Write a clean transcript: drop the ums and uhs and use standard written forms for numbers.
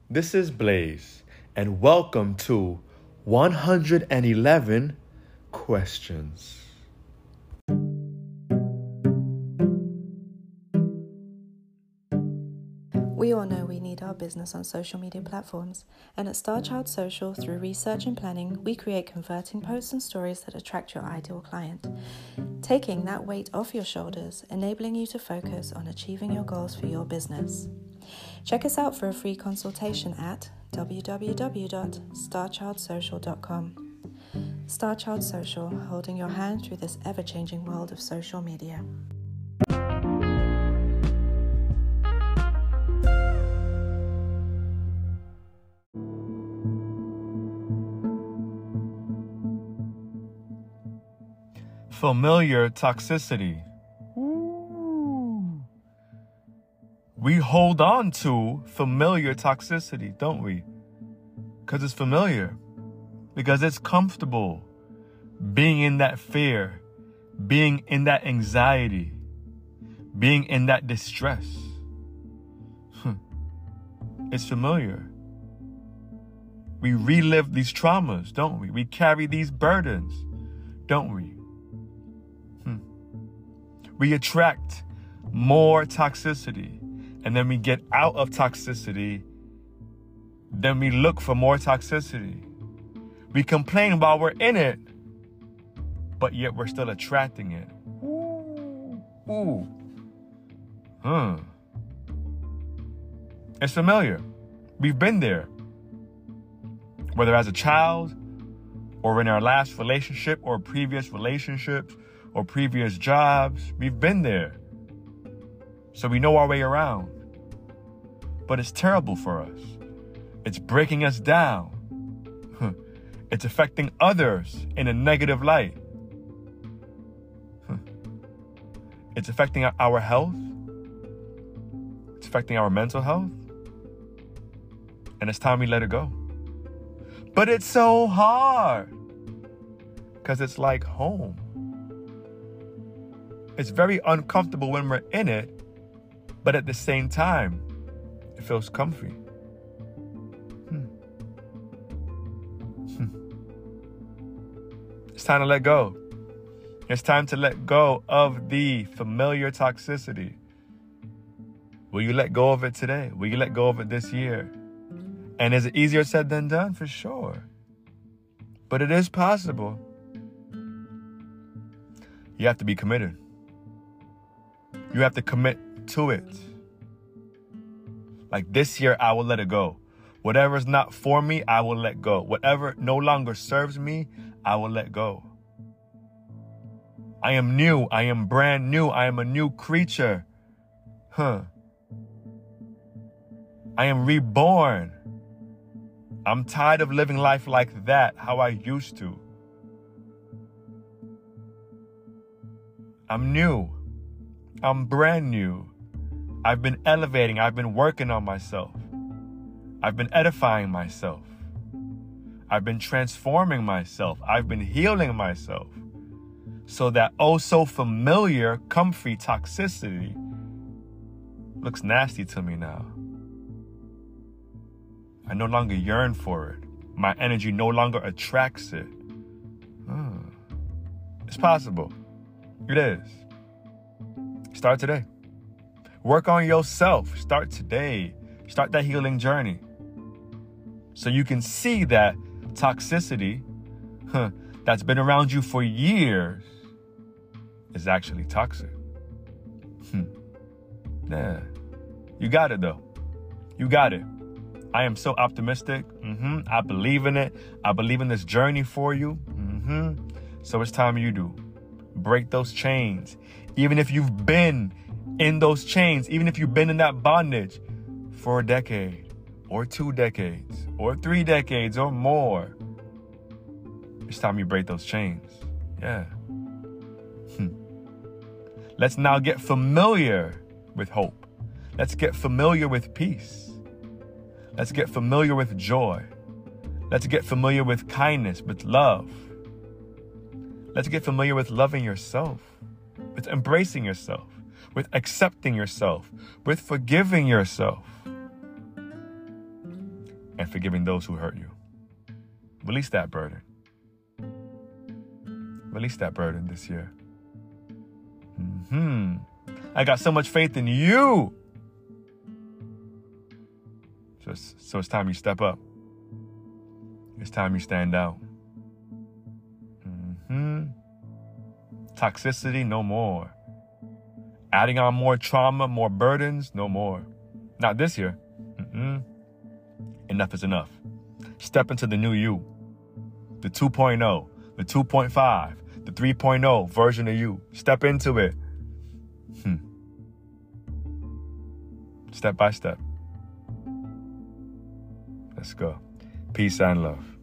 This is Blaze, and welcome to 111 Questions. We all know we need our business on social media platforms, and at StarChild Social, through research and planning, we create converting posts and stories that attract your ideal client, taking that weight off your shoulders, enabling you to focus on achieving your goals for your business. Check us out for a free consultation at www.starchildsocial.com. StarChild Social, holding your hand through this ever-changing world of social media. Familiar toxicity. Ooh. We hold on to familiar toxicity, don't we? Because it's familiar. Because it's comfortable being in that fear, being in that anxiety, being in that distress. It's familiar. We relive these traumas, don't we? We carry these burdens, don't we? We attract more toxicity, and then we get out of toxicity, then we look for more toxicity. We complain while we're in it, but yet we're still attracting it. Ooh. It's familiar. We've been there. Whether as a child, or in our last relationship, or previous relationships, or previous jobs, we've been there. So we know our way around. But it's terrible for us. It's breaking us down. It's affecting others in a negative light. It's affecting our health. It's affecting our mental health. And it's time we let it go. But it's so hard. Because it's like home. It's very uncomfortable when we're in it, but at the same time, it feels comfy. It's time to let go. It's time to let go of the familiar toxicity. Will you let go of it today? Will you let go of it this year? And is it easier said than done? For sure. But it is possible. You have to be committed. You have to commit to it. Like this year, I will let it go. Whatever is not for me, I will let go. Whatever no longer serves me, I will let go. I am new. I am brand new. I am a new creature. I am reborn. I'm tired of living life like that, how I used to. I'm new. I'm brand new. I've been elevating. I've been working on myself. I've been edifying myself. I've been transforming myself. I've been healing myself. So that oh so familiar, comfy toxicity looks nasty to me now. I no longer yearn for it. My energy no longer attracts it. It's possible. It is. Start today. Work on yourself. Start today. Start that healing journey. So you can see that toxicity that's been around you for years is actually toxic. Yeah. You got it though. You got it. I am so optimistic. I believe in it. I believe in this journey for you. So it's time you do. Break those chains. Even if you've been in those chains, even if you've been in that bondage for a decade, or 2 decades, or 3 decades, or more, it's time you break those chains. Yeah. Let's now get familiar with hope. Let's get familiar with peace. Let's get familiar with joy. Let's get familiar with kindness, with love. Let's get familiar with loving yourself, with embracing yourself, with accepting yourself, with forgiving yourself. and forgiving those who hurt you. Release that burden. Release that burden this year. I got so much faith in you. So it's time you step up. It's time you stand out. Toxicity, no more. Adding on more trauma, more burdens, no more. Not this year. Enough is enough. Step into the new you. The 2.0, the 2.5, the 3.0 version of you. Step into it. Step by step. Let's go. Peace and love.